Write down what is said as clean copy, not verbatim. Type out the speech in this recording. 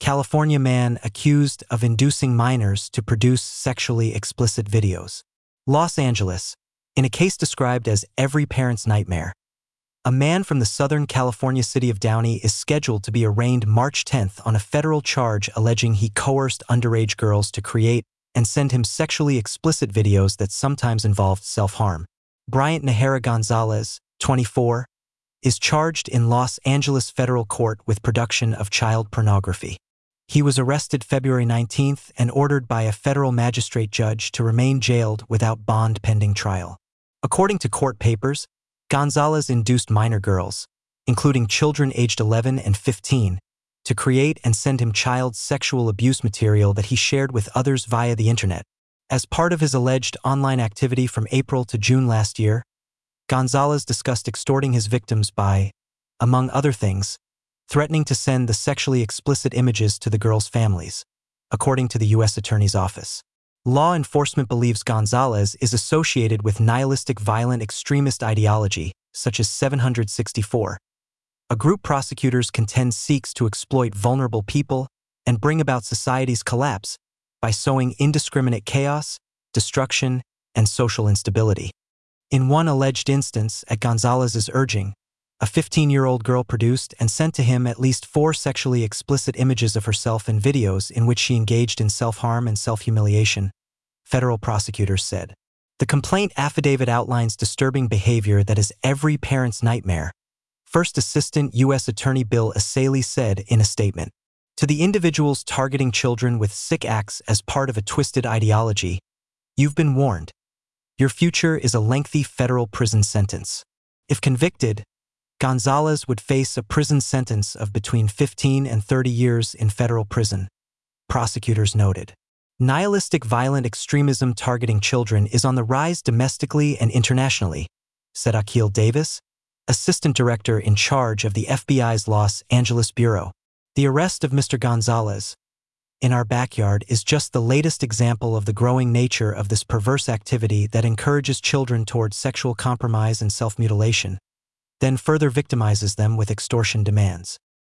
California man accused of inducing minors to produce sexually explicit videos. Los Angeles, in a case described as every parent's nightmare. A man from the Southern California city of Downey is scheduled to be arraigned March 10th on a federal charge alleging he coerced underage girls to create and send him sexually explicit videos that sometimes involved self-harm. Bryant Nahara Gonzalez, 24, is charged in Los Angeles federal court with production of child pornography. He was arrested February 19th and ordered by a federal magistrate judge to remain jailed without bond pending trial. According to court papers, Gonzalez induced minor girls, including children aged 11 and 15, to create and send him child sexual abuse material that he shared with others via the internet. As part of his alleged online activity from April to June last year, Gonzalez discussed extorting his victims by, among other things, threatening to send the sexually explicit images to the girls' families, according to the U.S. Attorney's Office. Law enforcement believes Gonzalez is associated with nihilistic violent extremist ideology, such as 764, a group prosecutors contend seeks to exploit vulnerable people and bring about society's collapse by sowing indiscriminate chaos, destruction, and social instability. In one alleged instance, at Gonzalez's urging, a 15-year-old girl produced and sent to him at least 4 sexually explicit images of herself in videos in which she engaged in self-harm and self-humiliation, federal prosecutors said. The complaint affidavit outlines disturbing behavior that is every parent's nightmare, First Assistant U.S. Attorney Bill Asaley said in a statement. To the individuals targeting children with sick acts as part of a twisted ideology, you've been warned. Your future is a lengthy federal prison sentence. If convicted, Gonzalez would face a prison sentence of between 15 and 30 years in federal prison, prosecutors noted. Nihilistic violent extremism targeting children is on the rise domestically and internationally, said Akil Davis, assistant director in charge of the FBI's Los Angeles Bureau. The arrest of Mr. Gonzalez in our backyard is just the latest example of the growing nature of this perverse activity that encourages children towards sexual compromise and self-mutilation, then further victimizes them with extortion demands.